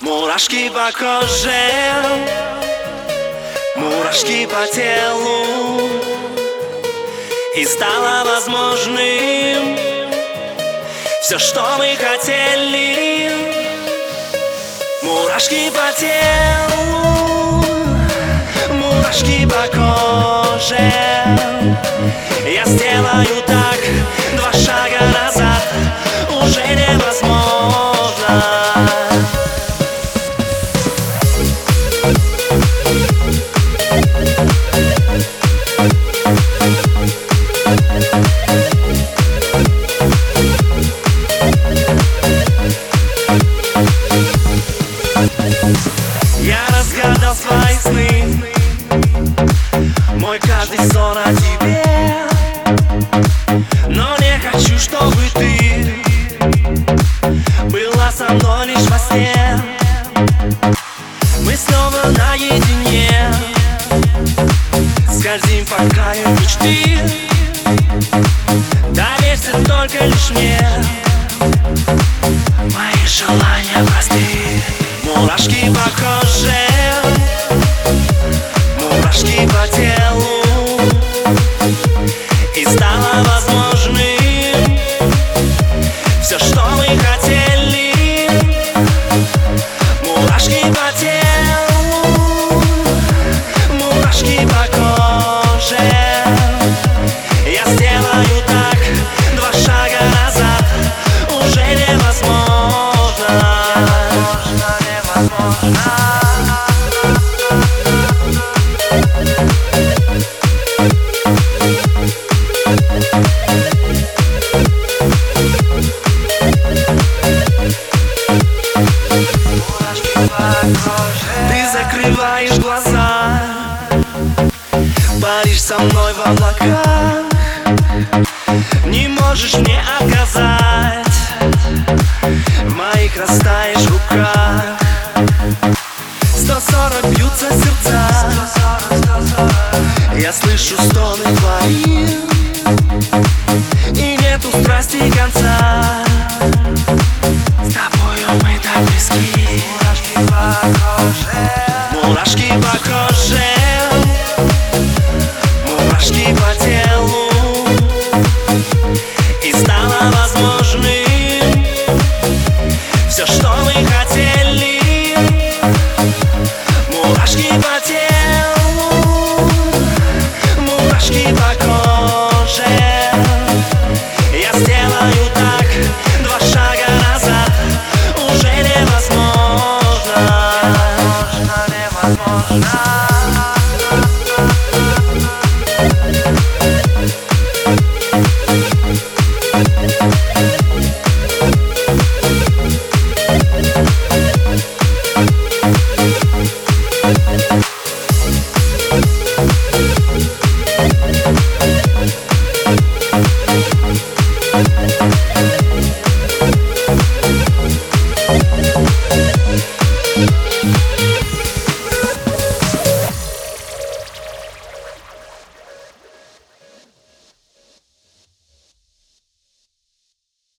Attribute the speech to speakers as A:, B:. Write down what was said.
A: Мурашки по коже, мурашки по телу, и стало возможным все, что мы хотели. Мурашки по телу, мурашки по коже. Я сделаю так, 2 шага назад уже невозможно. Я разгадал свои сны, мой каждый сон о тебе. Но не хочу, чтобы ты была со мной лишь во сне. Мы снова наедине, скользим по краю мечты. Доверься только лишь мне, мои желания просты. Мурашки по коже, мурашки по телу, и стало возможным все, что мы хотели. Мурашки по телу, мурашки по коже. Я сделаю так, 2 шага назад уже невозможно. Ты закрываешь глаза, паришь со мной в облаках, не можешь мне отказать, в моих растаешь руках.